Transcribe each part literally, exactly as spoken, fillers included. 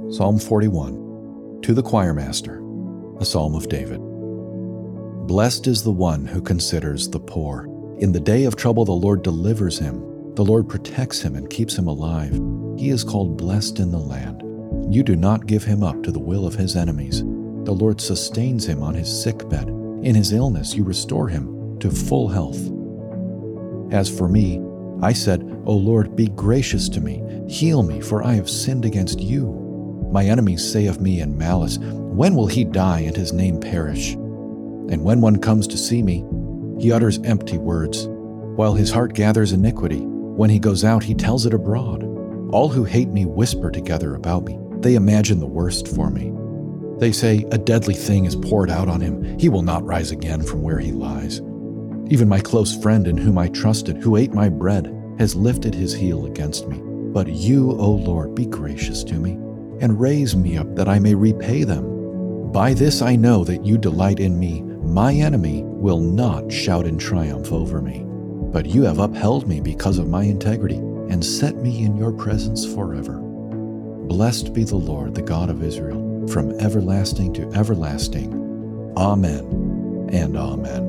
Psalm forty-one, to the choirmaster, a psalm of David. Blessed is the one who considers the poor. In the day of trouble the Lord delivers him. The Lord protects him and keeps him alive. He is called blessed in the land. You do not give him up to the will of his enemies. The Lord sustains him on his sickbed. In his illness you restore him to full health. As for me, I said, O Lord, be gracious to me. Heal me, for I have sinned against you. My enemies say of me in malice, when will he die and his name perish? And when one comes to see me, he utters empty words. While his heart gathers iniquity, when he goes out, he tells it abroad. All who hate me whisper together about me. They imagine the worst for me. They say, a deadly thing is poured out on him. He will not rise again from where he lies. Even my close friend in whom I trusted, who ate my bread, has lifted his heel against me. But you, O Lord, be gracious to me, and raise me up that I may repay them. By this I know that you delight in me. My enemy will not shout in triumph over me. But you have upheld me because of my integrity, and set me in your presence forever. Blessed be the Lord, the God of Israel, from everlasting to everlasting. Amen and amen.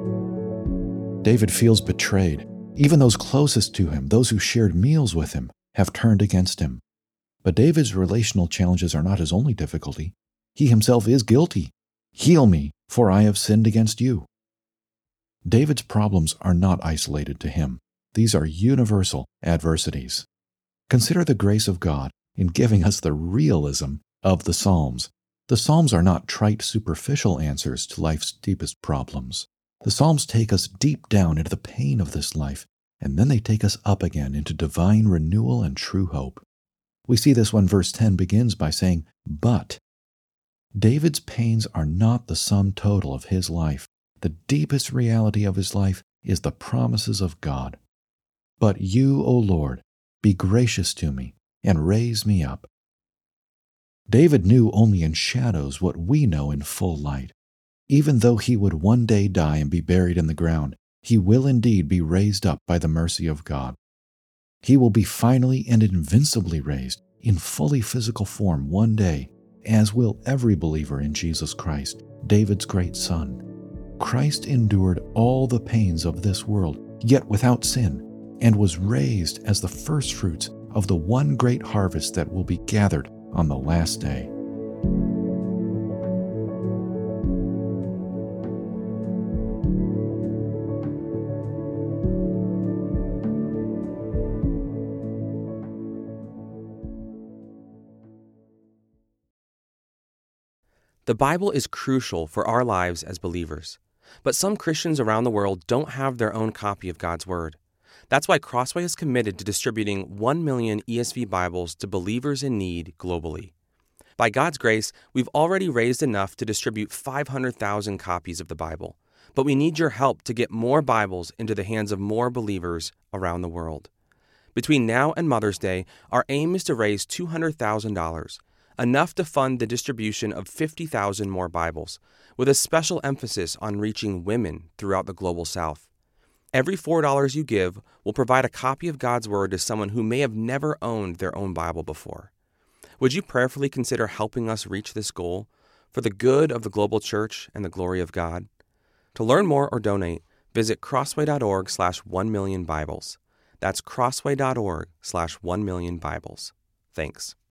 David feels betrayed. Even those closest to him, those who shared meals with him, have turned against him. But David's relational challenges are not his only difficulty. He himself is guilty. Heal me, for I have sinned against you. David's problems are not isolated to him. These are universal adversities. Consider the grace of God in giving us the realism of the Psalms. The Psalms are not trite, superficial answers to life's deepest problems. The Psalms take us deep down into the pain of this life, and then they take us up again into divine renewal and true hope. We see this when verse ten begins by saying, but. David's pains are not the sum total of his life. The deepest reality of his life is the promises of God. But you, O Lord, be gracious to me and raise me up. David knew only in shadows what we know in full light. Even though he would one day die and be buried in the ground, he will indeed be raised up by the mercy of God. He will be finally and invincibly raised in fully physical form one day, as will every believer in Jesus Christ, David's great son. Christ endured all the pains of this world, yet without sin, and was raised as the firstfruits of the one great harvest that will be gathered on the last day. The Bible is crucial for our lives as believers, but some Christians around the world don't have their own copy of God's Word. That's why Crossway is committed to distributing one million E S V Bibles to believers in need globally. By God's grace, we've already raised enough to distribute five hundred thousand copies of the Bible, but we need your help to get more Bibles into the hands of more believers around the world. Between now and Mother's Day, our aim is to raise two hundred thousand dollars, enough to fund the distribution of fifty thousand more Bibles, with a special emphasis on reaching women throughout the global South. Every four dollars you give will provide a copy of God's Word to someone who may have never owned their own Bible before. Would you prayerfully consider helping us reach this goal for the good of the global church and the glory of God? To learn more or donate, visit crossway.org slash one million Bibles. That's crossway.org slash one million Bibles. Thanks.